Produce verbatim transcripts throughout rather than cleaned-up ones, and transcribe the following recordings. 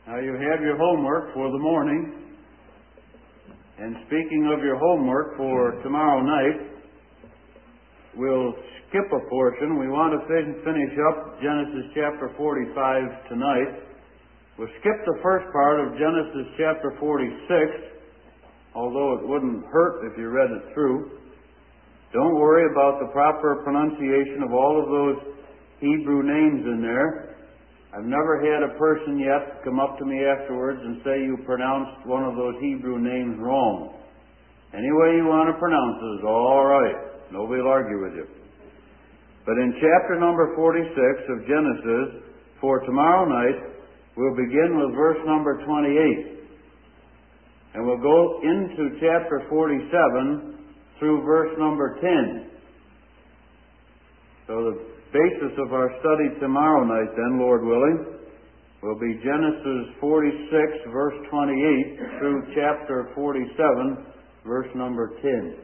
Now you have your homework for the morning. And speaking of your homework for tomorrow night, we'll skip a portion. We want to fin- finish up Genesis chapter forty-five tonight. We'll skip the first part of Genesis chapter forty-six, although it wouldn't hurt if you read it through. Don't worry about the proper pronunciation of all of those Hebrew names in there. I've never had a person yet come up to me afterwards and say you pronounced one of those Hebrew names wrong. Any way you want to pronounce it is all right. Nobody will argue with you. But in chapter number forty-six of Genesis, for tomorrow night, we'll begin with verse number twenty-eight. And we'll go into chapter forty-seven through verse number ten. So the basis of our study tomorrow night, then, Lord willing, will be Genesis forty-six, verse twenty-eight, through chapter forty-seven, verse number ten.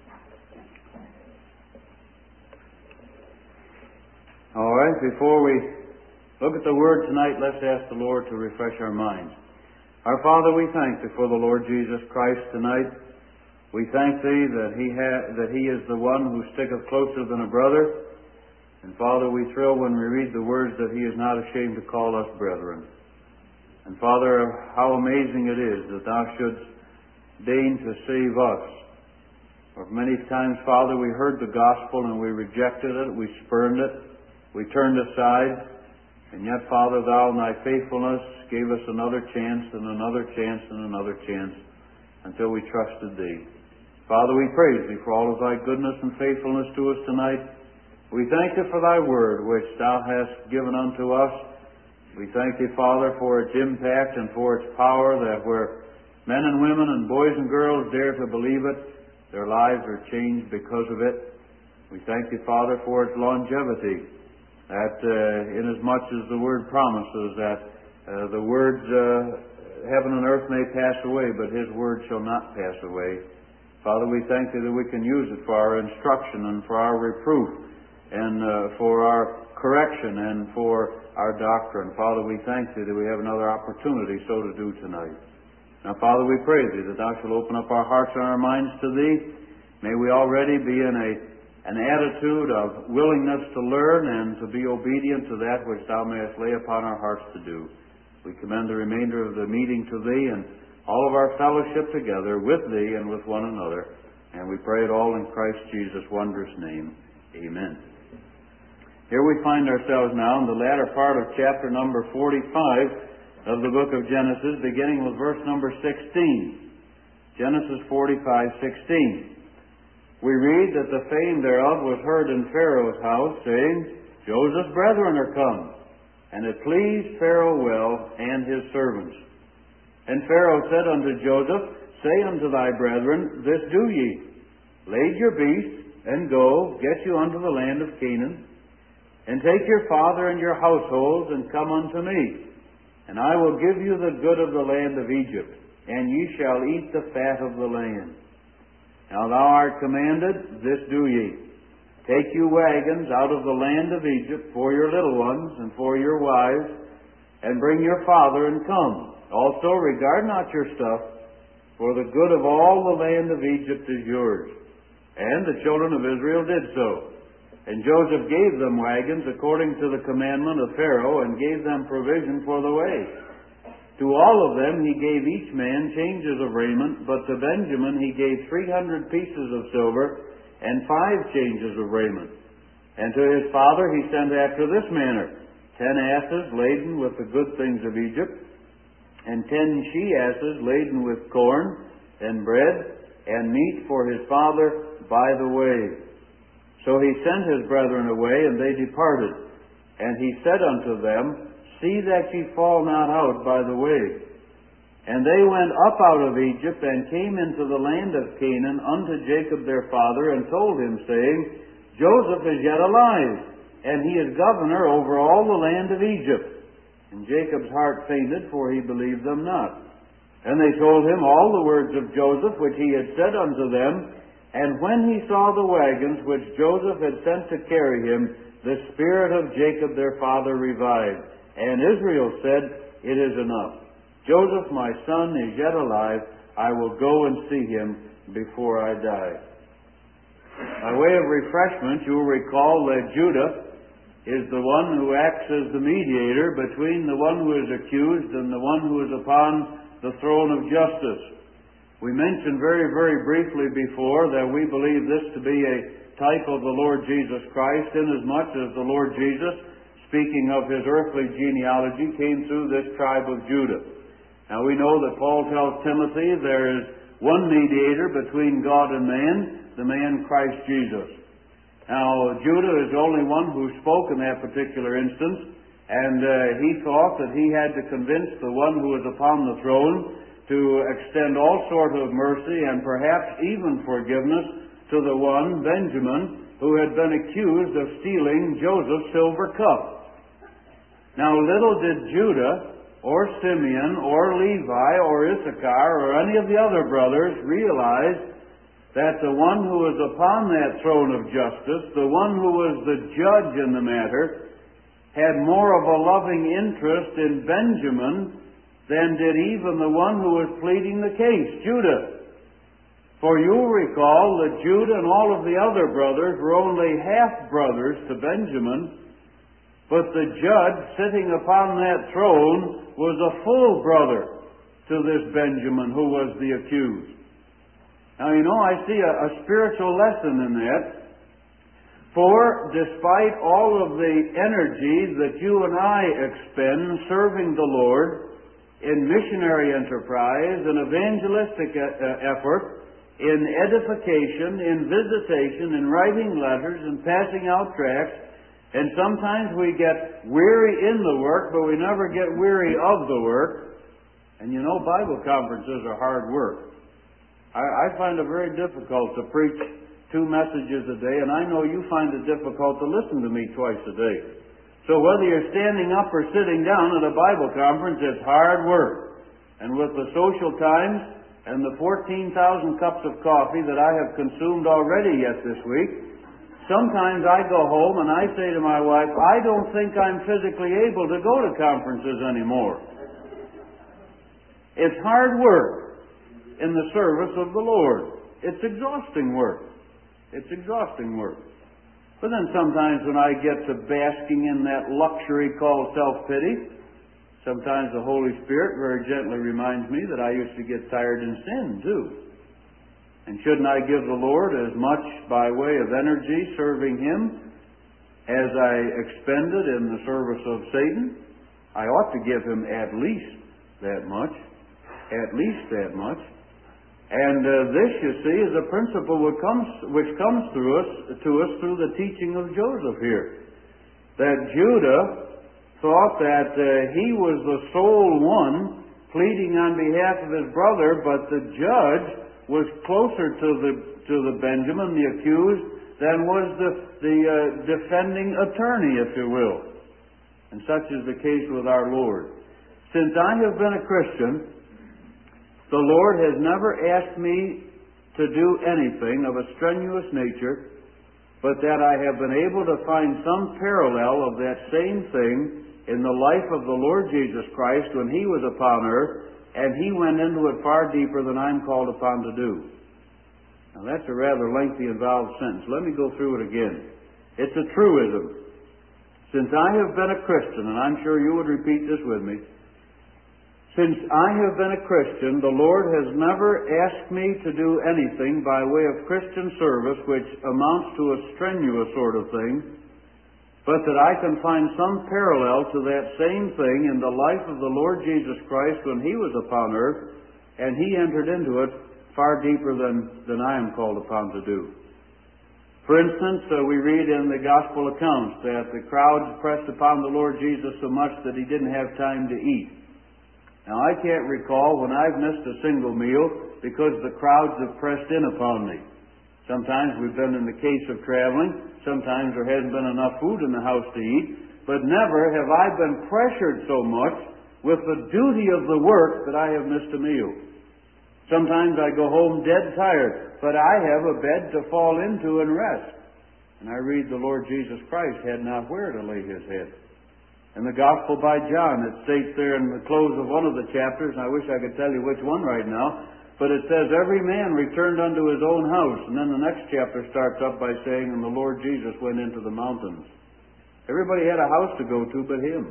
All right, before we look at the Word tonight, let's ask the Lord to refresh our minds. Our Father, we thank Thee for the Lord Jesus Christ tonight. We thank Thee that He ha- that He is the one who sticketh closer than a brother. And Father, we thrill when we read the words that He is not ashamed to call us brethren. And Father, how amazing it is that Thou shouldst deign to save us. For many times, Father, we heard the gospel and we rejected it, we spurned it, we turned aside. And yet, Father, Thou in Thy faithfulness gave us another chance and another chance and another chance until we trusted Thee. Father, we praise Thee for all of Thy goodness and faithfulness to us tonight. We thank Thee for Thy Word, which Thou hast given unto us. We thank Thee, Father, for its impact and for its power, that where men and women and boys and girls dare to believe it, their lives are changed because of it. We thank Thee, Father, for its longevity, that uh, inasmuch as the Word promises that uh, the words, uh, heaven and earth may pass away, but His Word shall not pass away. Father, we thank Thee that we can use it for our instruction and for our reproof, and uh, for our correction and for our doctrine. Father, we thank Thee that we have another opportunity so to do tonight. Now, Father, we pray Thee that Thou shalt open up our hearts and our minds to Thee. May we already be in a, an attitude of willingness to learn and to be obedient to that which Thou mayest lay upon our hearts to do. We commend the remainder of the meeting to Thee and all of our fellowship together with Thee and with one another. And we pray it all in Christ Jesus' wondrous name. Amen. Here we find ourselves now in the latter part of chapter number forty-five of the book of Genesis, beginning with verse number sixteen. Genesis forty-five, sixteen. We read that the fame thereof was heard in Pharaoh's house, saying, Joseph's brethren are come. And it pleased Pharaoh well, and his servants. And Pharaoh said unto Joseph, Say unto thy brethren, This do ye. Lade your beasts, and go, get you unto the land of Canaan, and take your father and your households, and come unto me. And I will give you the good of the land of Egypt, and ye shall eat the fat of the land. Now thou art commanded, this do ye. Take you wagons out of the land of Egypt for your little ones, and for your wives, and bring your father, and come. Also regard not your stuff, for the good of all the land of Egypt is yours. And the children of Israel did so. And Joseph gave them wagons according to the commandment of Pharaoh, and gave them provision for the way. To all of them he gave each man changes of raiment, but to Benjamin he gave three hundred pieces of silver, and five changes of raiment. And to his father he sent after this manner, ten asses laden with the good things of Egypt, and ten she-asses laden with corn, and bread, and meat for his father by the way. So he sent his brethren away, and they departed. And he said unto them, See that ye fall not out by the way. And they went up out of Egypt, and came into the land of Canaan unto Jacob their father, and told him, saying, Joseph is yet alive, and he is governor over all the land of Egypt. And Jacob's heart fainted, for he believed them not. And they told him all the words of Joseph, which he had said unto them. And when he saw the wagons which Joseph had sent to carry him, the spirit of Jacob their father revived. And Israel said, It is enough. Joseph, my son, is yet alive. I will go and see him before I die. By way of refreshment, you will recall that Judah is the one who acts as the mediator between the one who is accused and the one who is upon the throne of justice. We mentioned very, very briefly before that we believe this to be a type of the Lord Jesus Christ, inasmuch as the Lord Jesus, speaking of his earthly genealogy, came through this tribe of Judah. Now we know that Paul tells Timothy there is one mediator between God and man, the man Christ Jesus. Now Judah is the only one who spoke in that particular instance, and uh, he thought that he had to convince the one who was upon the throne to extend all sort of mercy and perhaps even forgiveness to the one, Benjamin, who had been accused of stealing Joseph's silver cup. Now little did Judah or Simeon or Levi or Issachar or any of the other brothers realize that the one who was upon that throne of justice, the one who was the judge in the matter, had more of a loving interest in Benjamin than did even the one who was pleading the case, Judah. For you'll recall that Judah and all of the other brothers were only half-brothers to Benjamin, but the judge sitting upon that throne was a full brother to this Benjamin who was the accused. Now, you know, I see a, a spiritual lesson in that. For despite all of the energy that you and I expend serving the Lord in missionary enterprise and evangelistic effort, in edification, in visitation, in writing letters, and passing out tracts, and sometimes we get weary in the work, but we never get weary of the work. And you know, Bible conferences are hard work. I, I find it very difficult to preach two messages a day, and I know you find it difficult to listen to me twice a day. So whether you're standing up or sitting down at a Bible conference, it's hard work. And with the social times and the fourteen thousand cups of coffee that I have consumed already yet this week, sometimes I go home and I say to my wife, I don't think I'm physically able to go to conferences anymore. It's hard work in the service of the Lord. It's exhausting work. It's exhausting work. But then sometimes when I get to basking in that luxury called self-pity, sometimes the Holy Spirit very gently reminds me that I used to get tired in sin too. And shouldn't I give the Lord as much by way of energy serving Him as I expended in the service of Satan? I ought to give Him at least that much. At least that much. And uh, this, you see, is a principle which comes, which comes through us, to us through the teaching of Joseph here. That Judah thought that uh, he was the sole one pleading on behalf of his brother, but the judge was closer to the to the Benjamin, the accused, than was the, the uh, defending attorney, if you will. And such is the case with our Lord. Since I have been a Christian, the Lord has never asked me to do anything of a strenuous nature, but that I have been able to find some parallel of that same thing in the life of the Lord Jesus Christ when He was upon earth, and He went into it far deeper than I'm called upon to do. Now that's a rather lengthy, involved sentence. Let me go through it again. It's a truism. Since I have been a Christian, and I'm sure you would repeat this with me, since I have been a Christian, the Lord has never asked me to do anything by way of Christian service which amounts to a strenuous sort of thing, but that I can find some parallel to that same thing in the life of the Lord Jesus Christ when He was upon earth, and He entered into it far deeper than, than I am called upon to do. For instance, uh, we read in the Gospel accounts that the crowds pressed upon the Lord Jesus so much that He didn't have time to eat. Now, I can't recall when I've missed a single meal because the crowds have pressed in upon me. Sometimes we've been in the case of traveling. Sometimes there hasn't been enough food in the house to eat. But never have I been pressured so much with the duty of the work that I have missed a meal. Sometimes I go home dead tired, but I have a bed to fall into and rest. And I read the Lord Jesus Christ had not where to lay His head. In the Gospel by John, it states there in the close of one of the chapters, and I wish I could tell you which one right now, but it says, every man returned unto his own house. And then the next chapter starts up by saying, and the Lord Jesus went into the mountains. Everybody had a house to go to but him.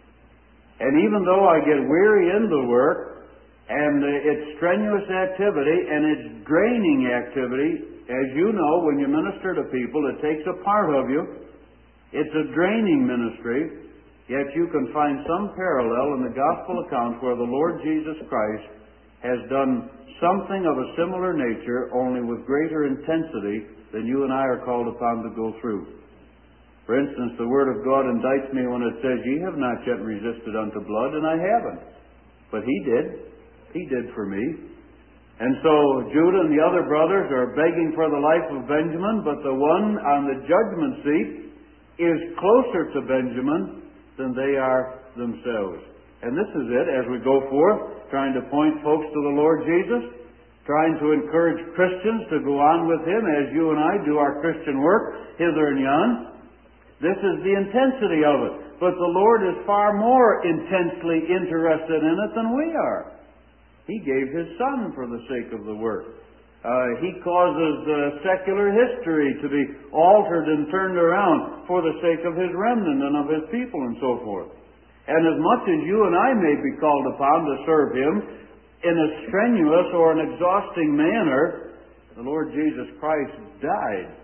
And even though I get weary in the work, and it's strenuous activity, and it's draining activity, as you know, when you minister to people, it takes a part of you. It's a draining ministry, yet you can find some parallel in the Gospel accounts where the Lord Jesus Christ has done something of a similar nature, only with greater intensity than you and I are called upon to go through. For instance, the Word of God indicts me when it says, ye have not yet resisted unto blood, and I haven't. But He did. He did for me. And so Judah and the other brothers are begging for the life of Benjamin, but the one on the judgment seat is closer to Benjamin than they are themselves. And this is it, as we go forth, trying to point folks to the Lord Jesus, trying to encourage Christians to go on with Him as you and I do our Christian work hither and yon. This is the intensity of it. But the Lord is far more intensely interested in it than we are. He gave His Son for the sake of the work. Uh, he causes uh, secular history to be altered and turned around for the sake of His remnant and of His people and so forth. And as much as you and I may be called upon to serve Him in a strenuous or an exhausting manner, the Lord Jesus Christ died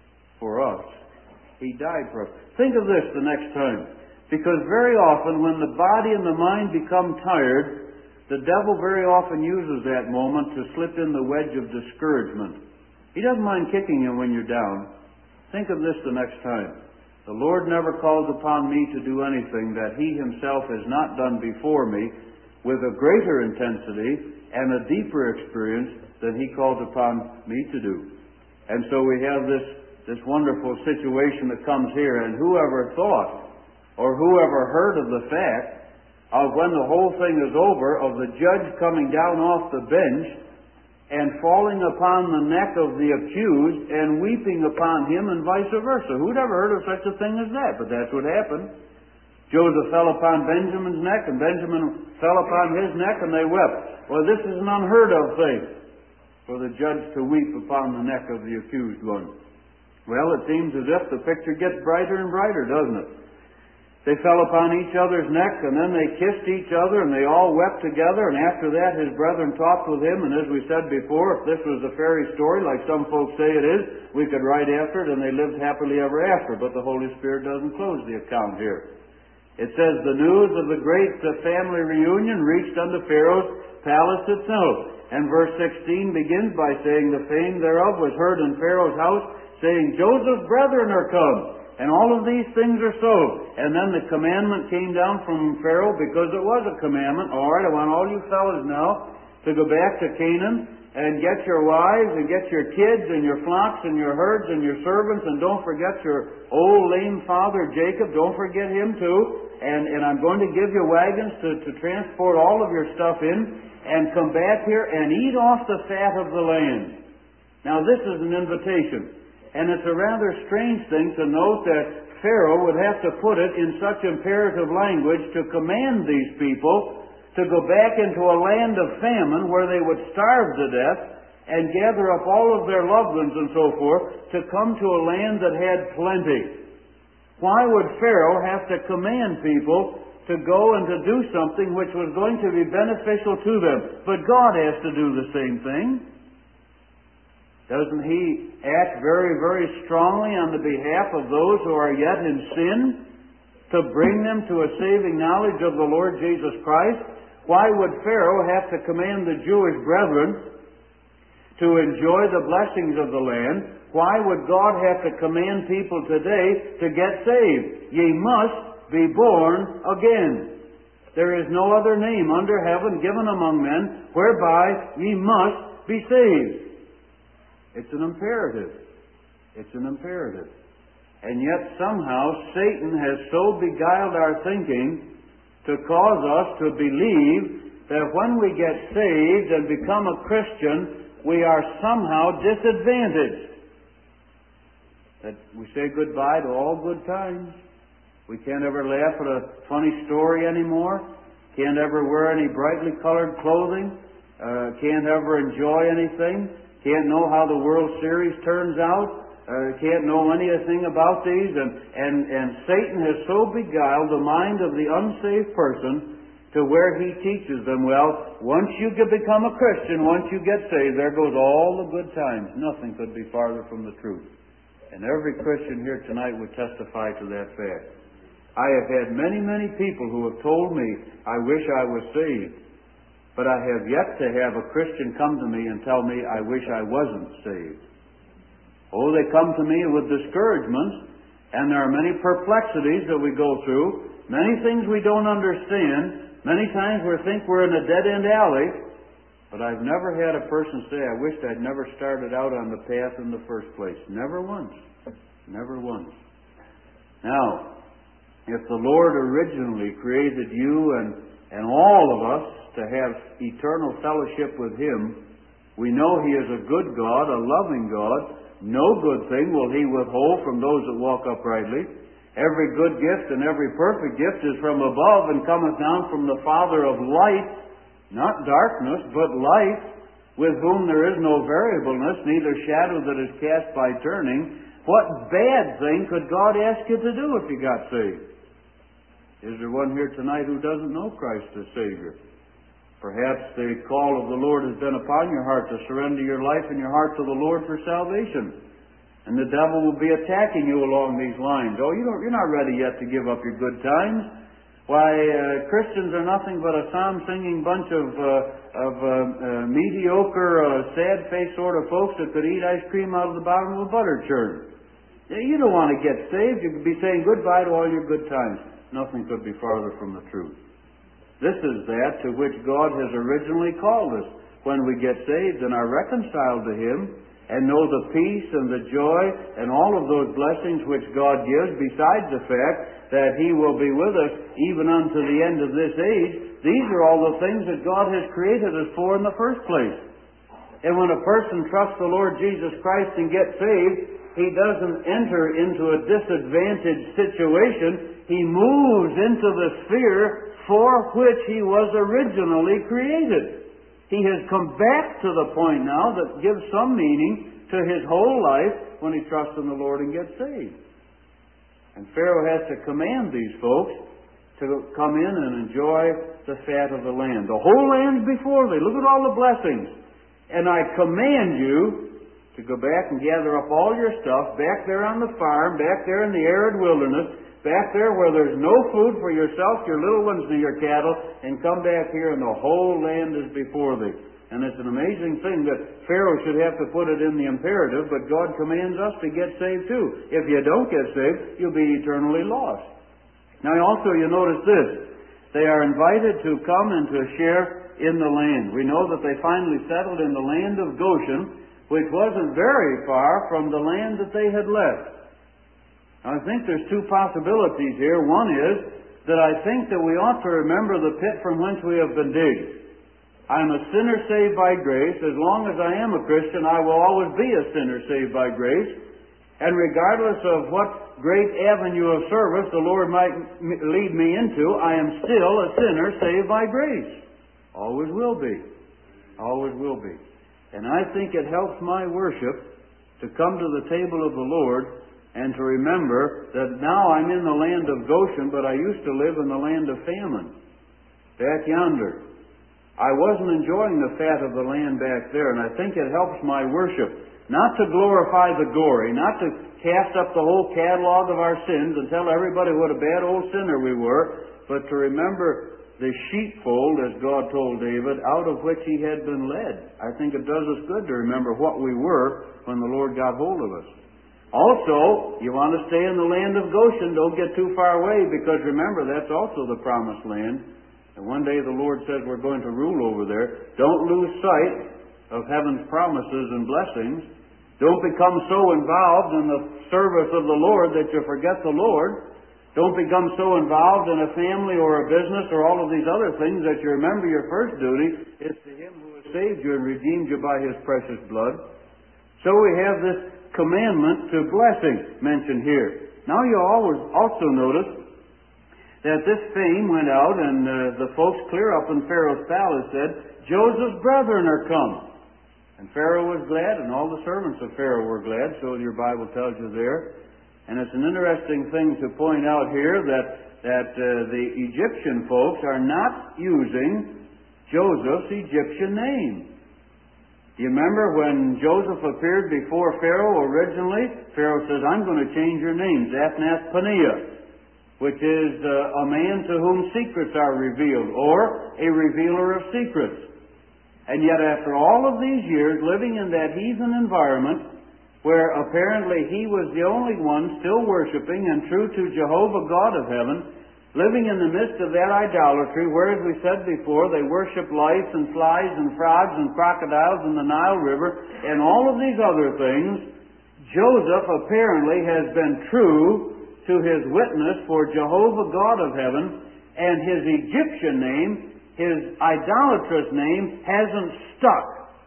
for us. He died for us. Think of this the next time. Because very often when the body and the mind become tired, the devil very often uses that moment to slip in the wedge of discouragement. He doesn't mind kicking you when you're down. Think of this the next time. The Lord never calls upon me to do anything that He Himself has not done before me with a greater intensity and a deeper experience than He calls upon me to do. And so we have this, this wonderful situation that comes here, and whoever thought or whoever heard of the fact of when the whole thing is over, of the judge coming down off the bench and falling upon the neck of the accused and weeping upon him and vice versa. Who'd ever heard of such a thing as that? But that's what happened. Joseph fell upon Benjamin's neck, and Benjamin fell upon his neck, and they wept. Well, this is an unheard of thing, for the judge to weep upon the neck of the accused one. Well, it seems as if the picture gets brighter and brighter, doesn't it? They fell upon each other's neck, and then they kissed each other, and they all wept together, and after that his brethren talked with him, and as we said before, if this was a fairy story, like some folks say it is, we could write after it, and they lived happily ever after, but the Holy Spirit doesn't close the account here. It says, the news of the great family reunion reached unto Pharaoh's palace itself. And verse sixteen begins by saying, the fame thereof was heard in Pharaoh's house, saying, Joseph's brethren are come. And all of these things are so. And then the commandment came down from Pharaoh, because it was a commandment. All right, I want all you fellas now to go back to Canaan and get your wives and get your kids and your flocks and your herds and your servants, and don't forget your old lame father Jacob. Don't forget him too. And, and I'm going to give you wagons to, to transport all of your stuff in, and come back here and eat off the fat of the land. Now this is an invitation. And it's a rather strange thing to note that Pharaoh would have to put it in such imperative language to command these people to go back into a land of famine where they would starve to death and gather up all of their loved ones and so forth to come to a land that had plenty. Why would Pharaoh have to command people to go and to do something which was going to be beneficial to them? But God has to do the same thing. Doesn't He act very, very strongly on the behalf of those who are yet in sin to bring them to a saving knowledge of the Lord Jesus Christ? Why would Pharaoh have to command the Jewish brethren to enjoy the blessings of the land? Why would God have to command people today to get saved? Ye must be born again. There is no other name under heaven given among men whereby ye must be saved. It's an imperative. It's an imperative. And yet somehow Satan has so beguiled our thinking to cause us to believe that when we get saved and become a Christian, we are somehow disadvantaged. That we say goodbye to all good times. We can't ever laugh at a funny story anymore. Can't ever wear any brightly colored clothing. Uh, can't ever enjoy anything. Can't know how the World Series turns out. Uh, can't know anything about these. And, and, and Satan has so beguiled the mind of the unsaved person to where he teaches them, well, once you get, become a Christian, once you get saved, there goes all the good times. Nothing could be farther from the truth. And every Christian here tonight would testify to that fact. I have had many, many people who have told me, I wish I was saved. But I have yet to have a Christian come to me and tell me, I wish I wasn't saved. Oh, they come to me with discouragements, and there are many perplexities that we go through, many things we don't understand. Many times we think we're in a dead-end alley, but I've never had a person say, I wished I'd never started out on the path in the first place. Never once. Never once. Now, if the Lord originally created you and, and all of us to have eternal fellowship with Him, we know He is a good God, a loving God. No good thing will He withhold from those that walk uprightly. Every good gift and every perfect gift is from above and cometh down from the Father of light, not darkness, but light, with whom there is no variableness, neither shadow that is cast by turning. What bad thing could God ask you to do if you got saved? Is there one here tonight who doesn't know Christ as Savior? Perhaps the call of the Lord has been upon your heart to surrender your life and your heart to the Lord for salvation. And the devil will be attacking you along these lines. Oh, you don't, you're not ready yet to give up your good times. Why, uh, Christians are nothing but a psalm-singing bunch of, uh, of uh, uh, mediocre, uh, sad-faced sort of folks that could eat ice cream out of the bottom of a butter churn. You don't want to get saved. You could be saying goodbye to all your good times. Nothing could be farther from the truth. This is that to which God has originally called us. When we get saved and are reconciled to Him, and know the peace and the joy and all of those blessings which God gives, besides the fact that He will be with us even unto the end of this age. These are all the things that God has created us for in the first place. And when a person trusts the Lord Jesus Christ and gets saved, he doesn't enter into a disadvantaged situation. He moves into the sphere for which he was originally created. He has come back to the point now that gives some meaning to his whole life when he trusts in the Lord and gets saved. And Pharaoh has to command these folks to come in and enjoy the fat of the land. The whole land's before thee. Look at all the blessings. And I command you to go back and gather up all your stuff back there on the farm, back there in the arid wilderness, back there where there's no food for yourself, your little ones, and your cattle, and come back here and the whole land is before thee. And it's an amazing thing that Pharaoh should have to put it in the imperative, but God commands us to get saved too. If you don't get saved, you'll be eternally lost. Now also you notice this. They are invited to come and to share in the land. We know that they finally settled in the land of Goshen, which wasn't very far from the land that they had left. I think there's two possibilities here. One is that I think that we ought to remember the pit from whence we have been digged. I'm a sinner saved by grace. As long as I am a Christian, I will always be a sinner saved by grace. And regardless of what great avenue of service the Lord might lead me into, I am still a sinner saved by grace. Always will be. Always will be. And I think it helps my worship to come to the table of the Lord and to remember that now I'm in the land of Goshen, but I used to live in the land of famine, back yonder. I wasn't enjoying the fat of the land back there, and I think it helps my worship, not to glorify the gory, not to cast up the whole catalog of our sins and tell everybody what a bad old sinner we were, but to remember the sheepfold, as God told David, out of which he had been led. I think it does us good to remember what we were when the Lord got hold of us. Also, you want to stay in the land of Goshen, don't get too far away, because remember, that's also the promised land. And one day the Lord says we're going to rule over there. Don't lose sight of heaven's promises and blessings. Don't become so involved in the service of the Lord that you forget the Lord. Don't become so involved in a family or a business or all of these other things that you remember your first duty is to Him who has saved you and redeemed you by His precious blood. So we have this commandment to blessing mentioned here. Now you always also notice that this fame went out, and uh, the folks clear up in Pharaoh's palace said, Joseph's brethren are come. And Pharaoh was glad, and all the servants of Pharaoh were glad, so your Bible tells you there. And it's an interesting thing to point out here that, that uh, the Egyptian folks are not using Joseph's Egyptian name. Do you remember when Joseph appeared before Pharaoh originally? Pharaoh says, I'm going to change your name, Zaphnath-Paneah, which is uh, a man to whom secrets are revealed, or a revealer of secrets. And yet after all of these years living in that heathen environment, where apparently he was the only one still worshiping and true to Jehovah God of heaven, living in the midst of that idolatry, where, as we said before, they worship lice and flies and frogs and crocodiles in the Nile River and all of these other things, Joseph apparently has been true to his witness for Jehovah God of heaven, and his Egyptian name, his idolatrous name, hasn't stuck.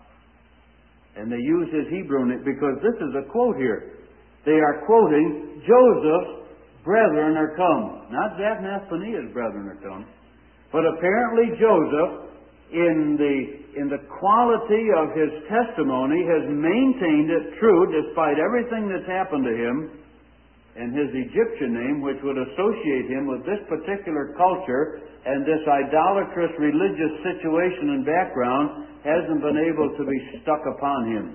And they use his Hebrew name, because this is a quote here. They are quoting, Joseph's brethren are come. Not Zaphnath-Paneah's brethren are come. But apparently Joseph, in the, in the quality of his testimony, has maintained it true despite everything that's happened to him. And his Egyptian name, which would associate him with this particular culture and this idolatrous religious situation and background, hasn't been able to be stuck upon him.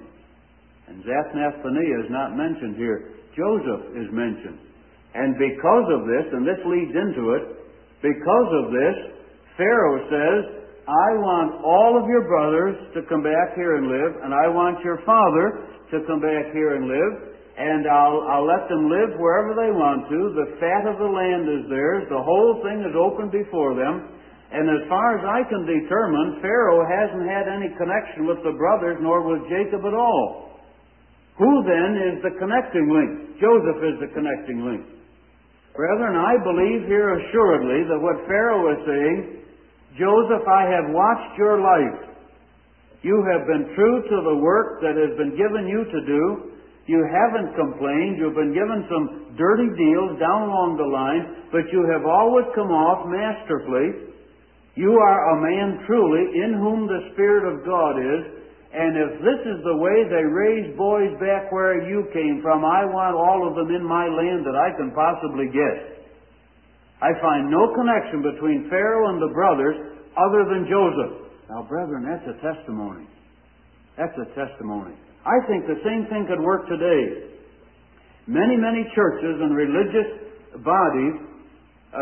And Zaphnath-Paneah is not mentioned here. Joseph is mentioned. And because of this, and this leads into it, because of this, Pharaoh says, I want all of your brothers to come back here and live, and I want your father to come back here and live, and I'll, I'll let them live wherever they want to. The fat of the land is theirs. The whole thing is open before them. And as far as I can determine, Pharaoh hasn't had any connection with the brothers, nor with Jacob at all. Who then is the connecting link? Joseph is the connecting link. Brethren, I believe here assuredly that what Pharaoh is saying, Joseph, I have watched your life. You have been true to the work that has been given you to do. You haven't complained. You've been given some dirty deals down along the line, but you have always come off masterfully. You are a man truly in whom the Spirit of God is, and if this is the way they raise boys back where you came from, I want all of them in my land that I can possibly get. I find no connection between Pharaoh and the brothers other than Joseph. Now, brethren, that's a testimony. That's a testimony. I think the same thing could work today. Many, many churches and religious bodies uh,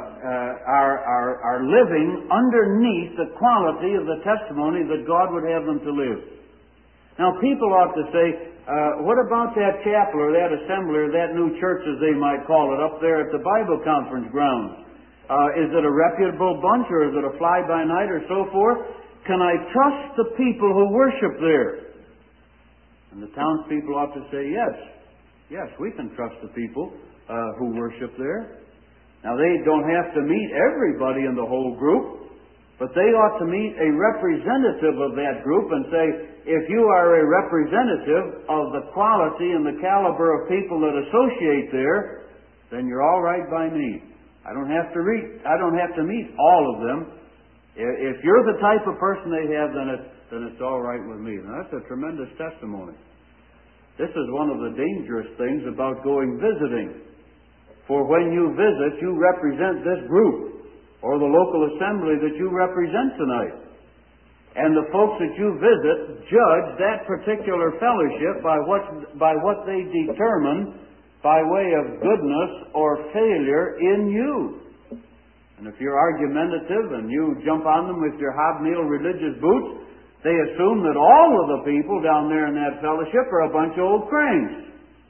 uh, are, are, are living underneath the quality of the testimony that God would have them to live. Now, people ought to say, uh, what about that chapel or that assembly or that new church, as they might call it, up there at the Bible conference grounds? Uh, is it a reputable bunch, or is it a fly-by-night or so forth? Can I trust the people who worship there? And the townspeople ought to say, yes, yes, we can trust the people uh, who worship there. Now, they don't have to meet everybody in the whole group, but they ought to meet a representative of that group and say, if you are a representative of the quality and the caliber of people that associate there, then you're all right by me. I don't have to read, I don't have to meet all of them. If you're the type of person they have, then it's then it's all right with me. Now, that's a tremendous testimony. This is one of the dangerous things about going visiting. For when you visit, you represent this group or the local assembly that you represent tonight. And the folks that you visit judge that particular fellowship by what, by what they determine by way of goodness or failure in you. And if you're argumentative and you jump on them with your hobnail religious boots, they assume that all of the people down there in that fellowship are a bunch of old cranks.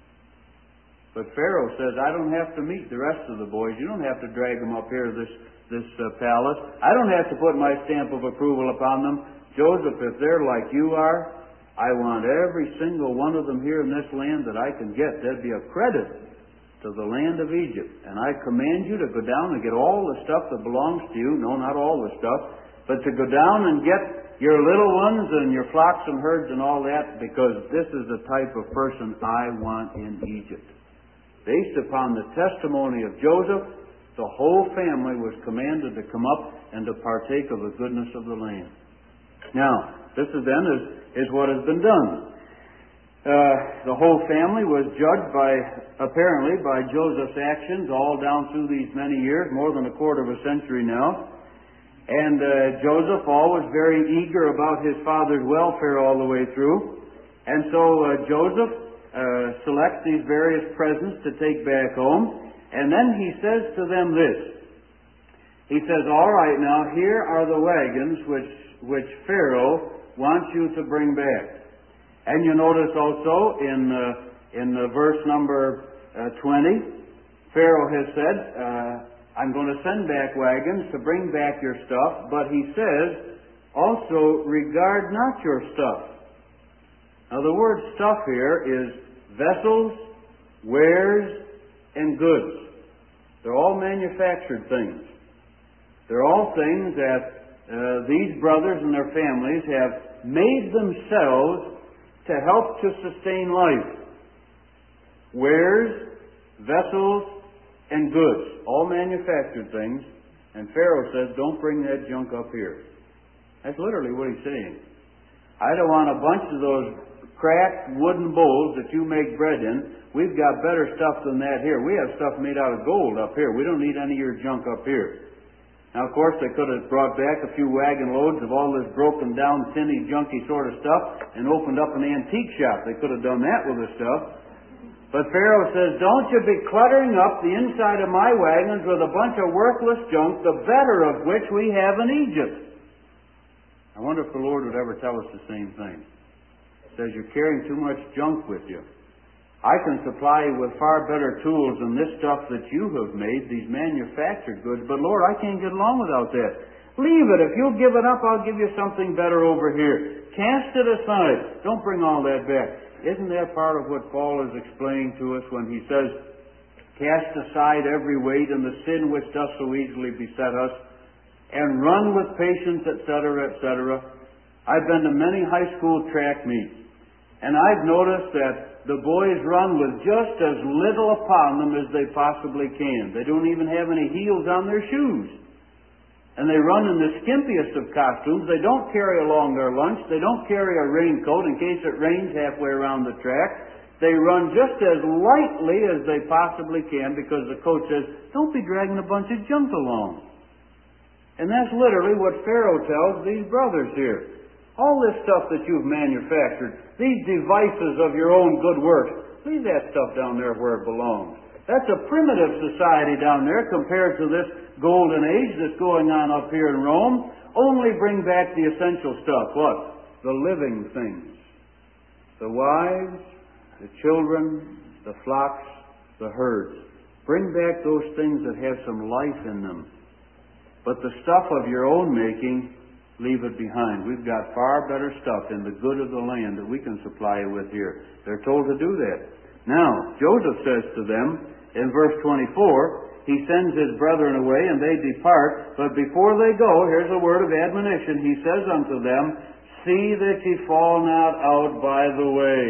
But Pharaoh says, I don't have to meet the rest of the boys. You don't have to drag them up here to this, this uh, palace. I don't have to put my stamp of approval upon them. Joseph, if they're like you are, I want every single one of them here in this land that I can get. There'd be a credit to the land of Egypt. And I command you to go down and get all the stuff that belongs to you. No, not all the stuff. But to go down and get your little ones and your flocks and herds and all that, because this is the type of person I want in Egypt. Based upon the testimony of Joseph, the whole family was commanded to come up and to partake of the goodness of the land. Now, this is then is, is what has been done. Uh, the whole family was judged by, apparently, by Joseph's actions all down through these many years, more than a quarter of a century now. And uh, Joseph, always very eager about his father's welfare all the way through. And so uh, Joseph uh, selects these various presents to take back home. And then he says to them this. He says, all right, now here are the wagons which, which Pharaoh wants you to bring back. And you notice also in uh, in uh, verse number uh, twenty, Pharaoh has said, uh, I'm going to send back wagons to bring back your stuff, but he says, also regard not your stuff. Now the word stuff here is vessels, wares, and goods. They're all manufactured things. They're all things that uh, these brothers and their families have made themselves to help to sustain life. Wares, vessels, and goods. All manufactured things. And Pharaoh says, don't bring that junk up here. That's literally what he's saying. I don't want a bunch of those cracked wooden bowls that you make bread in. We've got better stuff than that here. We have stuff made out of gold up here. We don't need any of your junk up here. Now, of course, they could have brought back a few wagon loads of all this broken down, tinny, junky sort of stuff and opened up an antique shop. They could have done that with the stuff. But Pharaoh says, don't you be cluttering up the inside of my wagons with a bunch of worthless junk, the better of which we have in Egypt. I wonder if the Lord would ever tell us the same thing. He says, you're carrying too much junk with you. I can supply you with far better tools than this stuff that you have made, these manufactured goods. But Lord, I can't get along without that. Leave it. If you'll give it up, I'll give you something better over here. Cast it aside. Don't bring all that back. Isn't that part of what Paul is explaining to us when he says, cast aside every weight and the sin which does so easily beset us, and run with patience, et cetera, et cetera. I've been to many high school track meets, and I've noticed that the boys run with just as little upon them as they possibly can. They don't even have any heels on their shoes. And they run in the skimpiest of costumes. They don't carry along their lunch. They don't carry a raincoat in case it rains halfway around the track. They run just as lightly as they possibly can because the coach says, don't be dragging a bunch of junk along. And that's literally what Pharaoh tells these brothers here. All this stuff that you've manufactured, these devices of your own good works, leave that stuff down there where it belongs. That's a primitive society down there compared to this golden age that's going on up here in Rome. Only bring back the essential stuff. What? The living things. The wives, the children, the flocks, the herds. Bring back those things that have some life in them. But the stuff of your own making, leave it behind. We've got far better stuff in the good of the land that we can supply you with here. They're told to do that. Now, Joseph says to them in verse twenty-four, he sends his brethren away and they depart, but before they go, here's a word of admonition. He says unto them, see that ye fall not out by the way.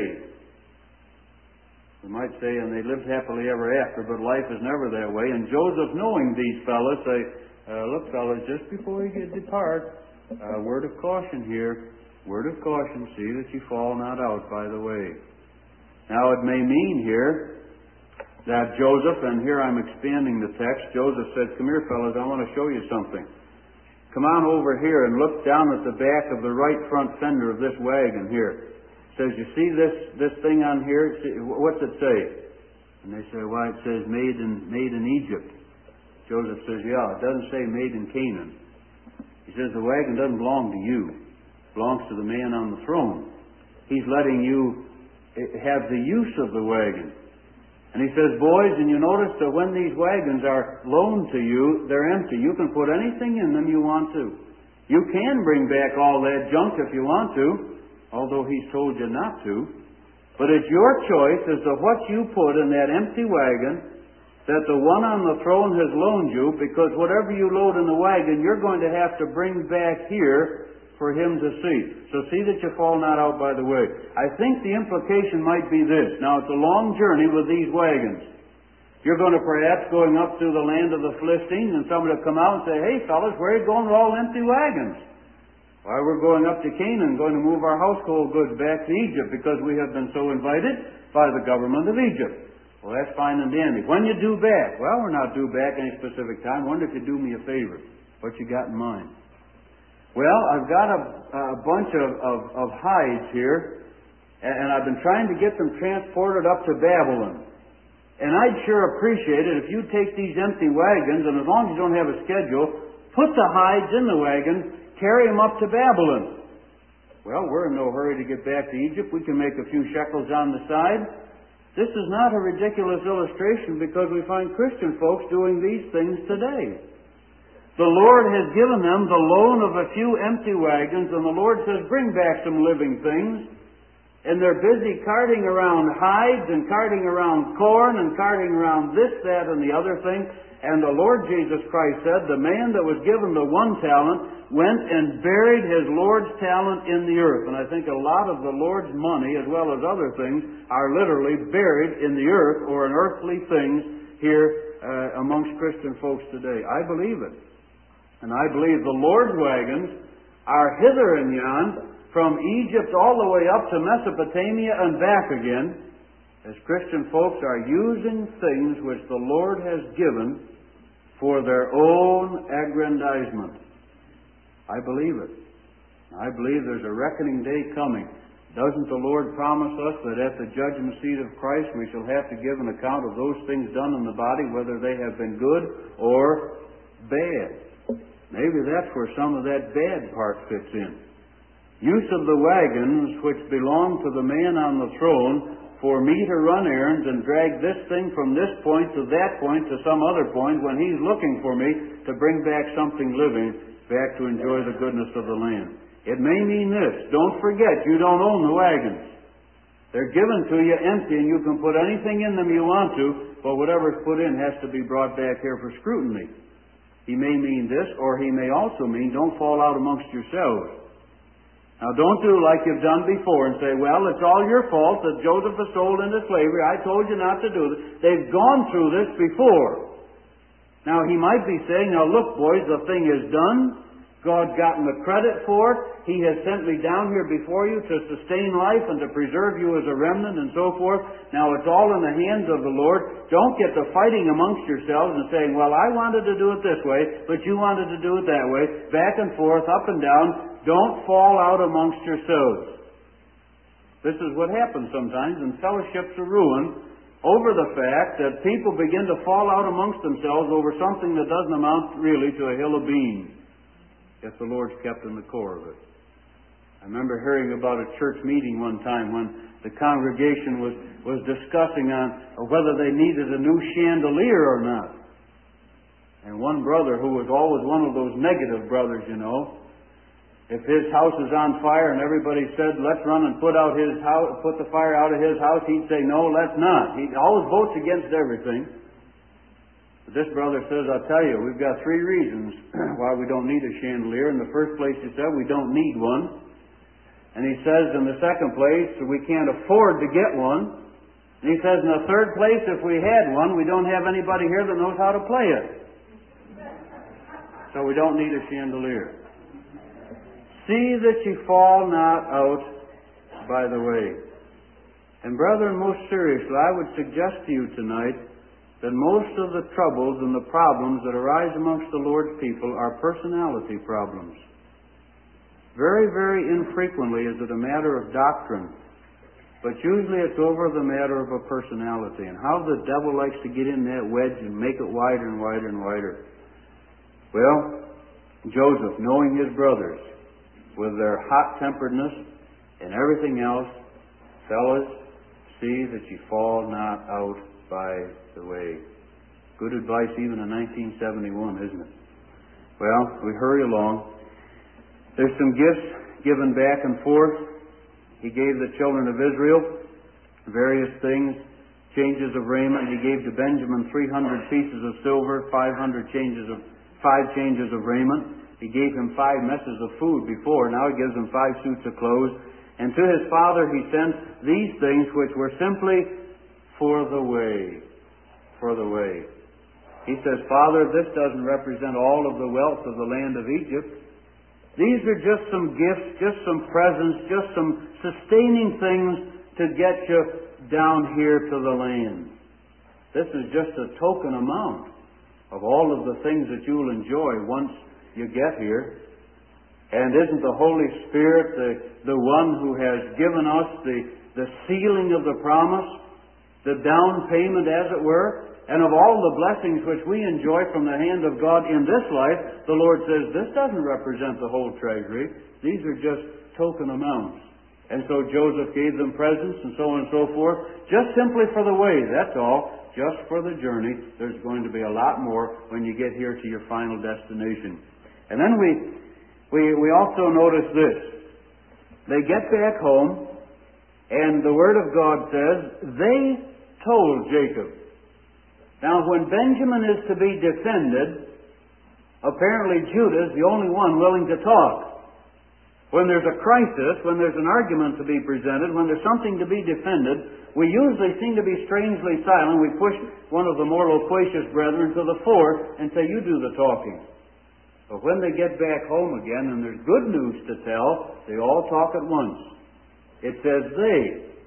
We might say, and they lived happily ever after, but life is never that way. And Joseph, knowing these fellows, say, uh, look, fellas, just before you depart, a uh, word of caution here. Word of caution, see that you fall not out by the way. Now it may mean here that Joseph, and here I'm expanding the text, Joseph said, come here fellas, I want to show you something. Come on over here and look down at the back of the right front fender of this wagon here. It says, you see this, this thing on here? What's it say? And they say, well, it says made in, made in Egypt. Joseph says, yeah, it doesn't say made in Canaan. He says, the wagon doesn't belong to you. It belongs to the man on the throne. He's letting you have the use of the wagon. And he says, boys, and you notice that when these wagons are loaned to you, they're empty. You can put anything in them you want to. You can bring back all that junk if you want to, although he's told you not to. But it's your choice as to what you put in that empty wagon that the one on the throne has loaned you, because whatever you load in the wagon, you're going to have to bring back here for him to see. So see that you fall not out by the way. I think the implication might be this. Now, it's a long journey with these wagons. You're going to perhaps going up through the land of the Philistines, and somebody will come out and say, "Hey, fellas, where are you going with all empty wagons?" "Why, we're going up to Canaan, going to move our household goods back to Egypt because we have been so invited by the government of Egypt." "Well, that's fine and dandy. When you due back?" "Well, we're not due back any specific time. Wonder if you do me a favor. What you got in mind?" "Well, I've got a, a bunch of, of, of hides here, and I've been trying to get them transported up to Babylon. And I'd sure appreciate it if you'd take these empty wagons, and as long as you don't have a schedule, put the hides in the wagons, carry them up to Babylon." "Well, we're in no hurry to get back to Egypt. We can make a few shekels on the side." This is not a ridiculous illustration because we find Christian folks doing these things today. The Lord has given them the loan of a few empty wagons, and the Lord says, "Bring back some living things." And they're busy carting around hides and carting around corn and carting around this, that, and the other thing. And the Lord Jesus Christ said, the man that was given the one talent went and buried his Lord's talent in the earth. And I think a lot of the Lord's money, as well as other things, are literally buried in the earth or in earthly things here uh, amongst Christian folks today. I believe it. And I believe the Lord's wagons are hither and yon, from Egypt all the way up to Mesopotamia and back again, as Christian folks are using things which the Lord has given for their own aggrandizement. I believe it. I believe there's a reckoning day coming. Doesn't the Lord promise us that at the judgment seat of Christ we shall have to give an account of those things done in the body, whether they have been good or bad? Maybe that's where some of that bad part fits in. Use of the wagons which belong to the man on the throne for me to run errands and drag this thing from this point to that point to some other point when he's looking for me to bring back something living back to enjoy the goodness of the land. It may mean this. Don't forget, you don't own the wagons. They're given to you empty, and you can put anything in them you want to, but whatever's put in has to be brought back here for scrutiny. He may mean this, or he may also mean don't fall out amongst yourselves. Now, don't do like you've done before and say, "Well, it's all your fault that Joseph was sold into slavery. I told you not to do this." They've gone through this before. Now, he might be saying, "Now, look, boys, the thing is done. God's gotten the credit for it. He has sent me down here before you to sustain life and to preserve you as a remnant and so forth. Now, it's all in the hands of the Lord. Don't get to fighting amongst yourselves and saying, 'Well, I wanted to do it this way, but you wanted to do it that way,' back and forth, up and down. Don't fall out amongst yourselves." This is what happens sometimes, and fellowships are ruined over the fact that people begin to fall out amongst themselves over something that doesn't amount really to a hill of beans, if the Lord's kept in the core of it. I remember hearing about a church meeting one time when the congregation was, was discussing on whether they needed a new chandelier or not. And one brother, who was always one of those negative brothers, you know, if his house is on fire and everybody said, "Let's run and put out his house, put the fire out of his house," he'd say, "No, let's not." He always votes against everything. But this brother says, "I'll tell you, we've got three reasons why we don't need a chandelier. In the first place," he said, "we don't need one." And he says, in the second place, we can't afford to get one. And he says, in the third place, if we had one, we don't have anybody here that knows how to play it. So we don't need a chandelier. See that ye fall not out by the way. And brethren, most seriously, I would suggest to you tonight that most of the troubles and the problems that arise amongst the Lord's people are personality problems. Very, very infrequently is it a matter of doctrine, but usually it's over the matter of a personality and how the devil likes to get in that wedge and make it wider and wider and wider. Well, Joseph, knowing his brothers, with their hot-temperedness and everything else, fellas, see that ye fall not out by the way. Good advice even in nineteen seventy-one, isn't it? Well, we hurry along. There's some gifts given back and forth. He gave the children of Israel various things, changes of raiment. He gave to Benjamin three hundred pieces of silver, five hundred changes of five changes of raiment. He gave him five messes of food before. Now he gives him five suits of clothes. And to his father he sent these things which were simply for the way. for the way. He says, Father, this doesn't represent all of the wealth of the land of Egypt. These are just some gifts, just some presents, just some sustaining things to get you down here to the land. This is just a token amount of all of the things that you'll enjoy once you get here. And isn't the Holy Spirit the, the one who has given us the, the sealing of the promise, the down payment, as it were? And of all the blessings which we enjoy from the hand of God in this life, the Lord says, this doesn't represent the whole treasury. These are just token amounts. And so Joseph gave them presents and so on and so forth, just simply for the way, that's all. Just for the journey. There's going to be a lot more when you get here to your final destination. And then we, we, we also notice this. They get back home, and the Word of God says, they told Jacob. Now, when Benjamin is to be defended, apparently Judah is the only one willing to talk. When there's a crisis, when there's an argument to be presented, when there's something to be defended, we usually seem to be strangely silent. We push one of the more loquacious brethren to the fore and say, you do the talking. But when they get back home again and there's good news to tell, they all talk at once. It says they.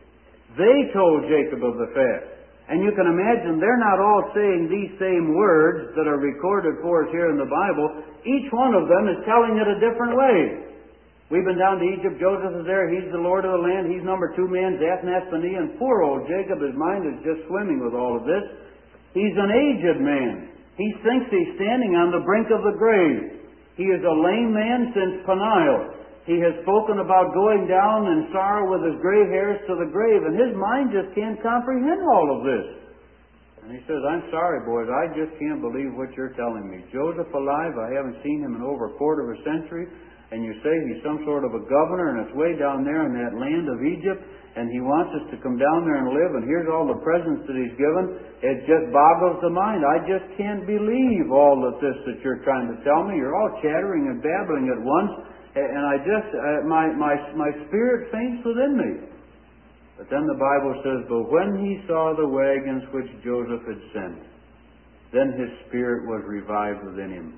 They told Jacob of the fact. And you can imagine they're not all saying these same words that are recorded for us here in the Bible. Each one of them is telling it a different way. We've been down to Egypt. Joseph is there. He's the Lord of the land. He's number two man, Zaphnath-Paneah. And poor old Jacob, his mind is just swimming with all of this. He's an aged man. He thinks he's standing on the brink of the grave. He is a lame man since Peniel. He has spoken about going down in sorrow with his gray hairs to the grave. And his mind just can't comprehend all of this. And he says, I'm sorry, boys. I just can't believe what you're telling me. Joseph alive? I haven't seen him in over a quarter of a century. And you say he's some sort of a governor, and it's way down there in that land of Egypt, and he wants us to come down there and live, and here's all the presents that he's given. It just boggles the mind. I just can't believe all of this that you're trying to tell me. You're all chattering and babbling at once, and I just, uh, my, my, my spirit faints within me. But then the Bible says, but when he saw the wagons which Joseph had sent, then his spirit was revived within him.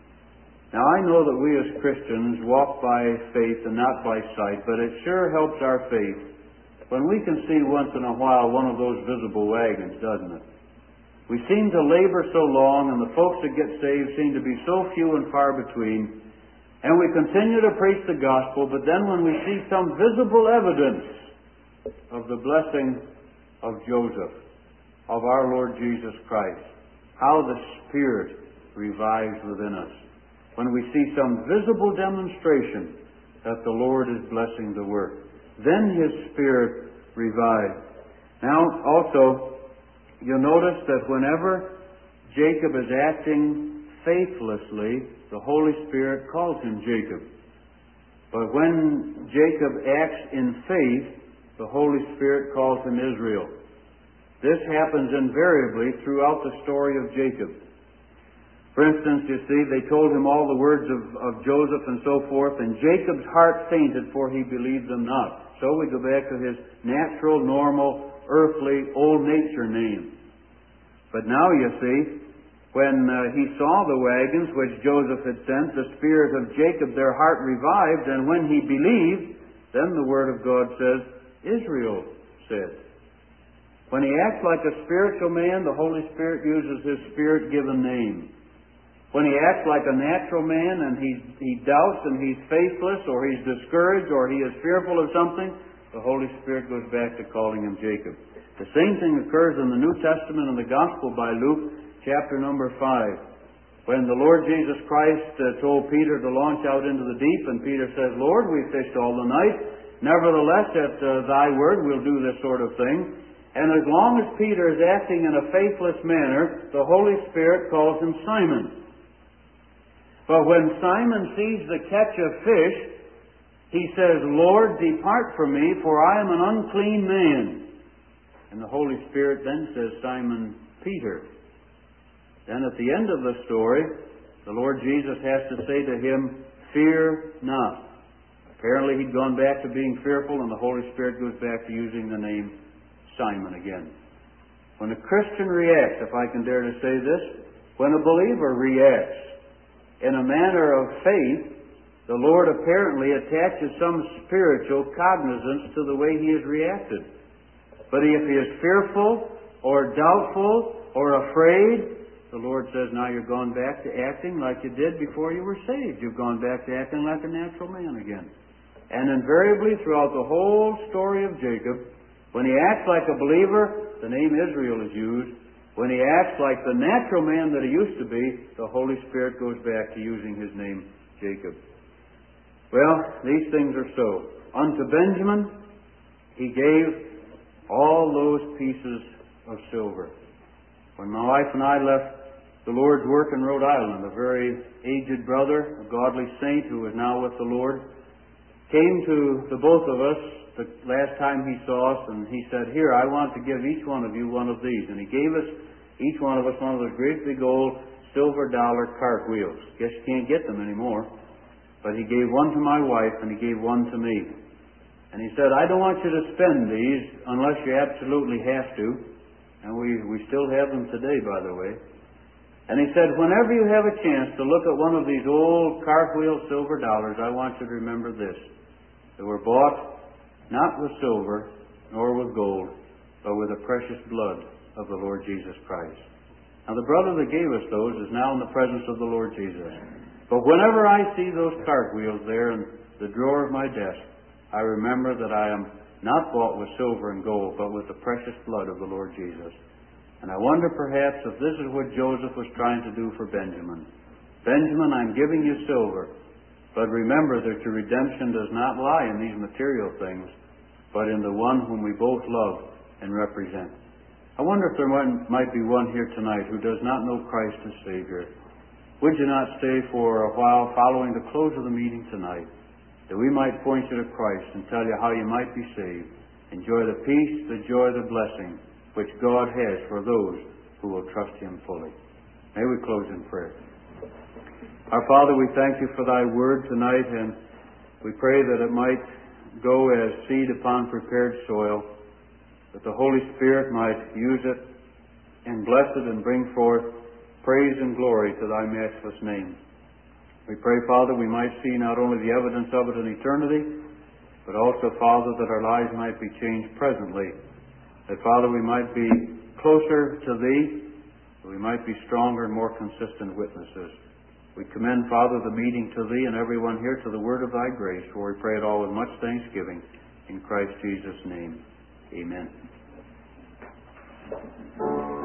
Now, I know that we as Christians walk by faith and not by sight, but it sure helps our faith when we can see once in a while one of those visible wagons, doesn't it? We seem to labor so long, and the folks that get saved seem to be so few and far between, and we continue to preach the gospel, but then when we see some visible evidence of the blessing of Joseph, of our Lord Jesus Christ, how the Spirit revives within us. When we see some visible demonstration that the Lord is blessing the work, then His Spirit revives. Now, also, you'll notice that whenever Jacob is acting faithlessly, the Holy Spirit calls him Jacob. But when Jacob acts in faith, the Holy Spirit calls him Israel. This happens invariably throughout the story of Jacob. For instance, you see, they told him all the words of, of Joseph and so forth, and Jacob's heart fainted, for he believed them not. So we go back to his natural, normal, earthly, old nature name. But now you see, when uh, he saw the wagons which Joseph had sent, the spirit of Jacob, their heart revived, and when he believed, then the Word of God says, Israel said. When he acts like a spiritual man, the Holy Spirit uses his Spirit-given name. When he acts like a natural man and he, he doubts and he's faithless or he's discouraged or he is fearful of something, the Holy Spirit goes back to calling him Jacob. The same thing occurs in the New Testament in the Gospel by Luke, chapter number five. When the Lord Jesus Christ uh, told Peter to launch out into the deep, and Peter says, Lord, we fished all the night. Nevertheless, at uh, thy word, we'll do this sort of thing. And as long as Peter is acting in a faithless manner, the Holy Spirit calls him Simon. But when Simon sees the catch of fish, he says, Lord, depart from me, for I am an unclean man. And the Holy Spirit then says, Simon Peter. Then at the end of the story, the Lord Jesus has to say to him, fear not. Apparently he'd gone back to being fearful, and the Holy Spirit goes back to using the name Simon again. When a Christian reacts, if I can dare to say this, when a believer reacts in a manner of faith, the Lord apparently attaches some spiritual cognizance to the way he has reacted. But if he is fearful or doubtful or afraid, the Lord says, now you're gone back to acting like you did before you were saved. You've gone back to acting like a natural man again. And invariably throughout the whole story of Jacob, when he acts like a believer, the name Israel is used. When he acts like the natural man that he used to be, the Holy Spirit goes back to using his name, Jacob. Well, these things are so. Unto Benjamin, he gave all those pieces of silver. When my wife and I left the Lord's work in Rhode Island, a very aged brother, a godly saint who is now with the Lord, came to the both of us the last time he saw us, and he said, here, I want to give each one of you one of these. And he gave us, each one of us, one of those great big old silver dollar cartwheels. Guess you can't get them anymore. But he gave one to my wife, and he gave one to me. And he said, I don't want you to spend these unless you absolutely have to. And we, we still have them today, by the way. And he said, whenever you have a chance to look at one of these old cartwheel silver dollars, I want you to remember this. They were bought not with silver, nor with gold, but with the precious blood of the Lord Jesus Christ. Now the brother that gave us those is now in the presence of the Lord Jesus. But whenever I see those cartwheels there in the drawer of my desk, I remember that I am not bought with silver and gold, but with the precious blood of the Lord Jesus. And I wonder perhaps if this is what Joseph was trying to do for Benjamin. Benjamin, I'm giving you silver, but remember that your redemption does not lie in these material things, but in the one whom we both love and represent. I wonder if there might be one here tonight who does not know Christ as Savior. Would you not stay for a while following the close of the meeting tonight, that we might point you to Christ and tell you how you might be saved, enjoy the peace, the joy, the blessing which God has for those who will trust Him fully. May we close in prayer. Our Father, we thank you for thy word tonight, and we pray that it might go as seed upon prepared soil, that the Holy Spirit might use it and bless it and bring forth praise and glory to thy matchless name. We pray, Father, we might see not only the evidence of it in eternity, but also, Father, that our lives might be changed presently, that, Father, we might be closer to Thee, that we might be stronger and more consistent witnesses. We commend, Father, the meeting to Thee and everyone here to the word of Thy grace, for we pray it all with much thanksgiving. In Christ Jesus' name, amen.